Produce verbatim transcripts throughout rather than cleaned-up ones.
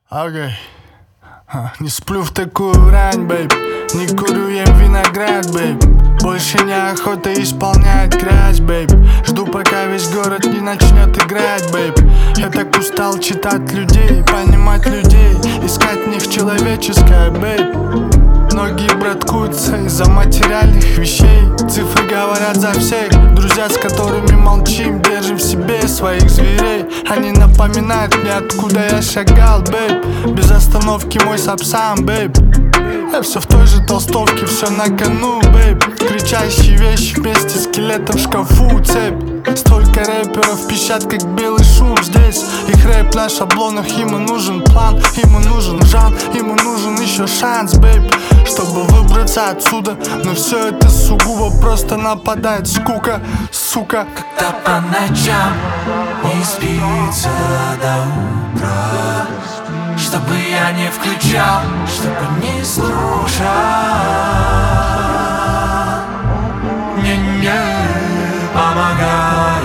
Окей. Okay. Не сплю в такую рань, бэйб. Не курю, ем виноград, бэйб. Больше неохота исполнять грязь, бэйб. Жду, пока весь город не начнет играть, бэйб. Я так устал читать людей, понимать людей, искать в них человеческое, бэйб. Многие браткуются из-за материальных вещей. Цифры говорят за всех. Друзья, с которыми молчим, держим в себе своих зверей. Они напоминают мне, откуда я шагал, бэйб. Без остановки мой сапсан, бэйб. Я все в той же толстовке, все на кону, бэйб. Кричащие вещи вместе, скелетом в шкафу, цепь. Столько рэперов пищат, как белый шум здесь. Их рэп на шаблонах, ему нужен план, ему нужен жанр, ему нужен еще шанс, бэйб, чтобы выбраться отсюда. Но все это сугубо просто нападает скука, сука. Когда по ночам не спится до утра, чтобы я не включал, чтобы не слушал, мне не помогает.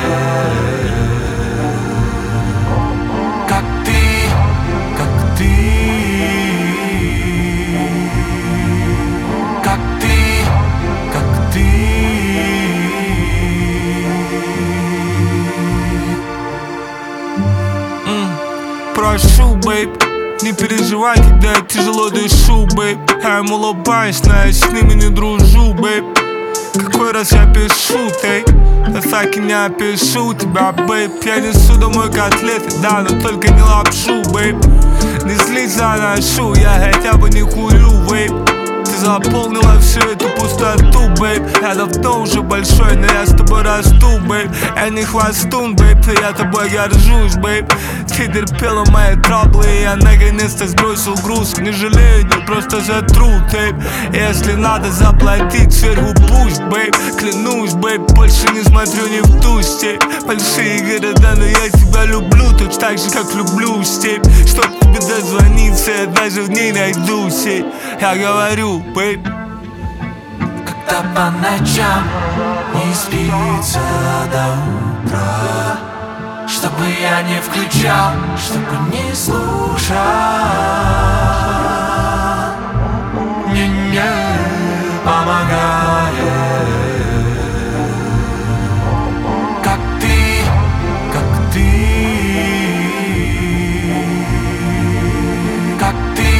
Как ты, как ты, как ты, как ты. mm. Прошу, бэйб, не переживай, когда я тяжело дышу, бэйб. Я им улыбаюсь, но я с ними не дружу, бэйб. Какой раз я пишу, ты? Я так и не опишу тебя, бэйб. Я несу домой котлеты, да, но только не лапшу, бэйб. Не злись, заношу, я хотя бы не курю, бэйб. Ты заполнила всю эту пустоту, бэйб. Я давно уже большой, но я с тобой расту, бэйб. Я не хвостун, бэйб, но я тобой горжусь, бэйб. Ты терпела мои траблы, и я наконец-то сбросил груз. Не жалею, не просто затру, тейп. Если надо заплатить сверху, пусть, бэйб. Клянусь, бэйб, больше не смотрю ни в ту степь. Большие города, но я тебя люблю точно так же, как люблю степь. Чтоб тебе дозвониться, я даже в ней найду сеть. Я говорю, бэйб. Когда по ночам не спится до утра, чтобы я не включал, чтобы не слушал, мне не помогает. Как ты, как ты, как ты.